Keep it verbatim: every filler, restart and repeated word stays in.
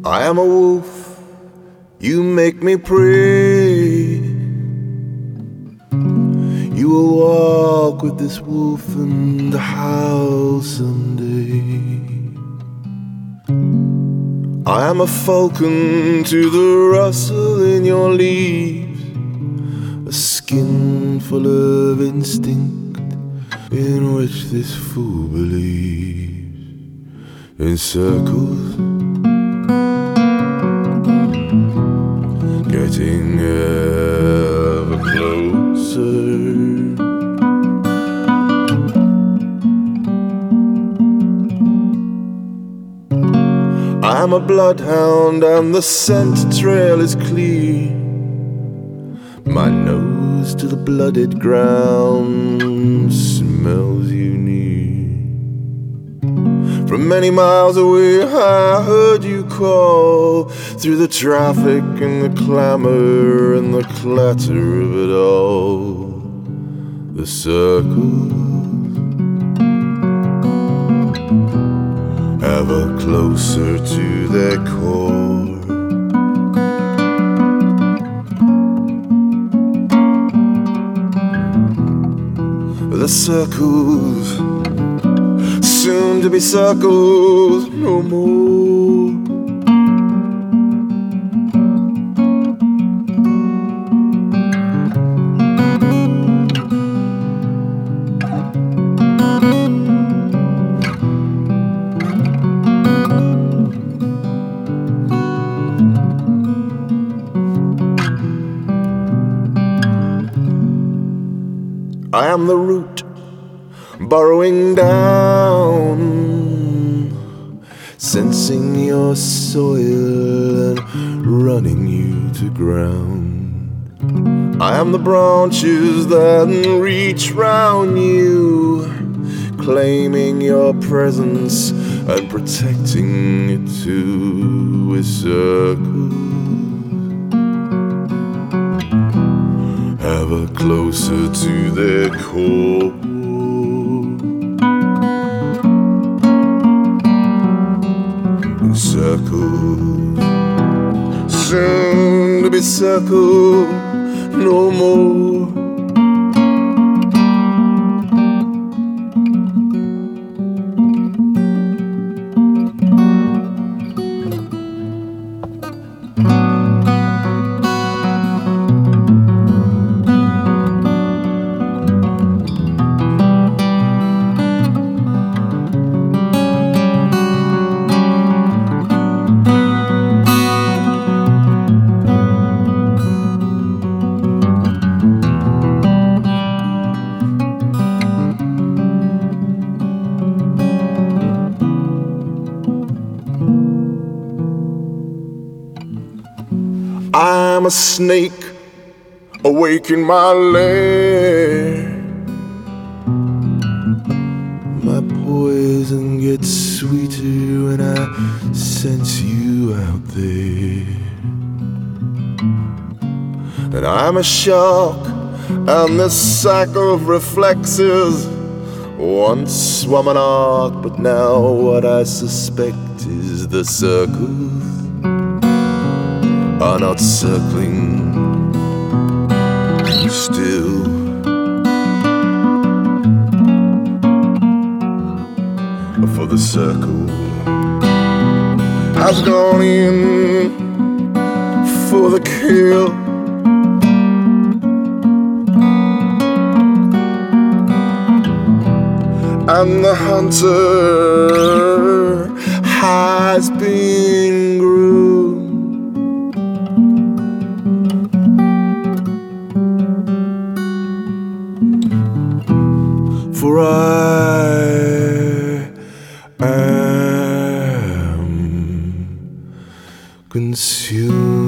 I am a wolf, you make me pray. You will walk with this wolf in the house someday. I am a falcon to the rustle in your leaves, a skin full of instinct in which this fool believes in circles, getting ever closer. I'm a bloodhound and the scent trail is clear. My nose to the blooded ground smells you near. From many miles away I heard you call, through the traffic and the clamor and the clatter of it all. The circles ever closer to their core. The circles, soon to be circles no more. I am the root burrowing down, sensing your soil and running you to ground. I am the branches that reach round you, claiming your presence and protecting it too with circles ever closer to their core. In circles, soon to be circled no more. I'm a snake awake in my lair. My poison gets sweeter when I sense you out there. And I'm a shark and this sack of reflexes once swam an arc, but now what I suspect is the circles are not circling still. For the circle has gone in for the kill. And the hunter has been groomed. For I am consumed.